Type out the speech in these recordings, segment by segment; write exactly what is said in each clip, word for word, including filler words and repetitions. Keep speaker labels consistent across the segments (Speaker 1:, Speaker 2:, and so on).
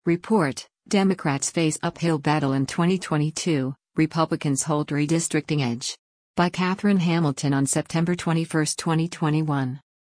Speaker 1: Report: Democrats face uphill battle in twenty twenty-two, Republicans hold redistricting edge. By Catherine Hamilton on September twenty-first, twenty twenty-one.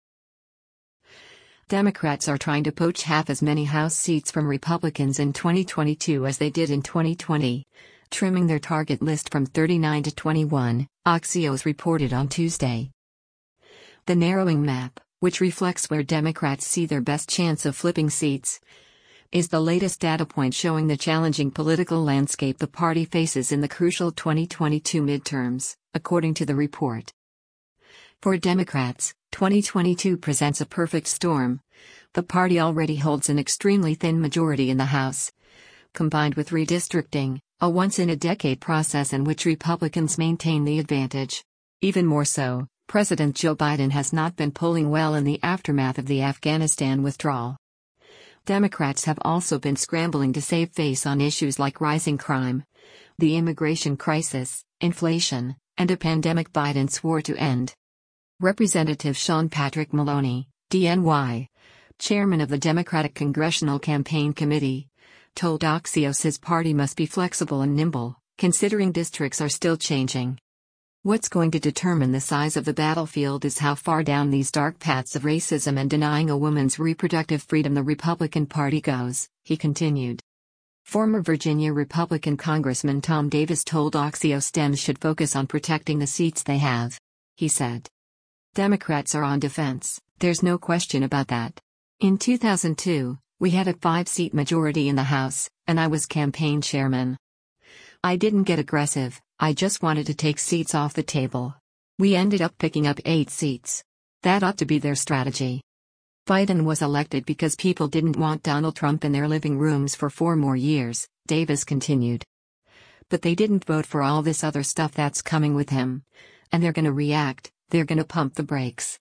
Speaker 1: Democrats are trying to poach half as many House seats from Republicans in twenty twenty-two as they did in twenty twenty, trimming their target list from thirty-nine to twenty-one, Axios reported on Tuesday. The narrowing map, which reflects where Democrats see their best chance of flipping seats, is the latest data point showing the challenging political landscape the party faces in the crucial twenty twenty-two midterms, according to the report. For Democrats, twenty twenty-two presents a perfect storm. The party already holds an extremely thin majority in the House. Combined with redistricting, a once-in-a-decade process in which Republicans maintain the advantage. Even more so, President Joe Biden has not been polling well in the aftermath of the Afghanistan withdrawal. Democrats have also been scrambling to save face on issues like rising crime, the immigration crisis, inflation, and a pandemic Biden swore to end. Representative Sean Patrick Maloney, D N Y, chairman of the Democratic Congressional Campaign Committee, told Axios his party must be flexible and nimble, considering districts are still changing. What's going to determine the size of the battlefield is how far down these dark paths of racism and denying a woman's reproductive freedom the Republican Party goes, he continued. Former Virginia Republican Congressman Tom Davis told Axios Dems should focus on protecting the seats they have. He said, "Democrats are on defense, there's no question about that. In two thousand two, we had a five-seat majority in the House, and I was campaign chairman. I didn't get aggressive, I just wanted to take seats off the table. We ended up picking up eight seats. That ought to be their strategy." Biden was elected because people didn't want Donald Trump in their living rooms for four more years, Davis continued. But they didn't vote for all this other stuff that's coming with him. And they're gonna react, they're gonna pump the brakes.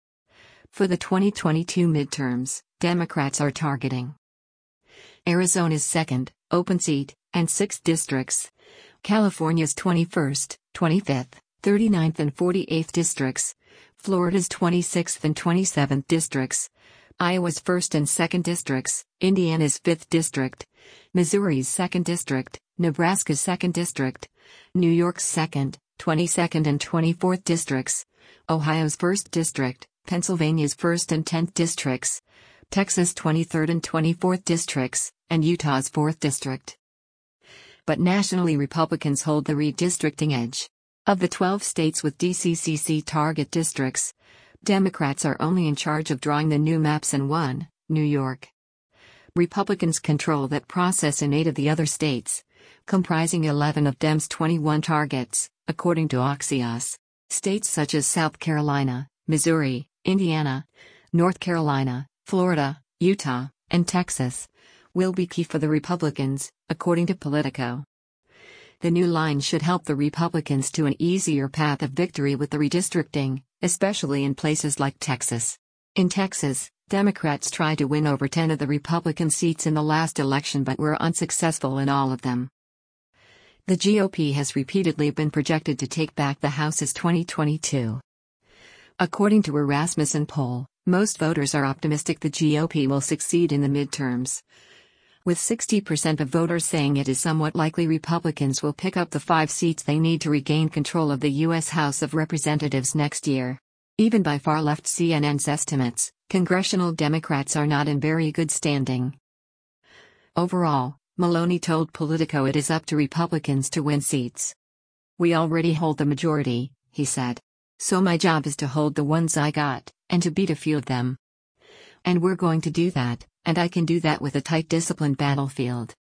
Speaker 1: For the twenty twenty-two midterms, Democrats are targeting Arizona's second, open seat, and sixth districts, California's twenty-first, twenty-fifth, thirty-ninth and forty-eighth districts, Florida's twenty-sixth and twenty-seventh districts, Iowa's first and second districts, Indiana's fifth district, Missouri's second district, Nebraska's second district, New York's second, twenty-second and twenty-fourth districts, Ohio's first district, Pennsylvania's first and tenth districts, Texas' twenty-third and twenty-fourth districts, and Utah's fourth district. But nationally Republicans hold the redistricting edge. Of the twelve states with D C C C target districts, Democrats are only in charge of drawing the new maps in one, New York. Republicans control that process in eight of the other states, comprising eleven of Dems' twenty-one targets, according to Axios. States such as South Carolina, Missouri, Indiana, North Carolina, Florida, Utah, and Texas will be key for the Republicans, according to Politico. The new line should help the Republicans to an easier path of victory with the redistricting, especially in places like Texas. In Texas, Democrats tried to win over ten of the Republican seats in the last election but were unsuccessful in all of them. The G O P has repeatedly been projected to take back the House's twenty twenty-two. According to a Rasmussen poll, most voters are optimistic the G O P will succeed in the midterms, with sixty percent of voters saying it is somewhat likely Republicans will pick up the five seats they need to regain control of the U S House of Representatives next year. Even by far-left C N N's estimates, congressional Democrats are not in very good standing. Overall, Maloney told Politico it is up to Republicans to win seats. "We already hold the majority," he said. "So my job is to hold the ones I got, and to beat a few of them. And we're going to do that, and I can do that with a tight disciplined battlefield."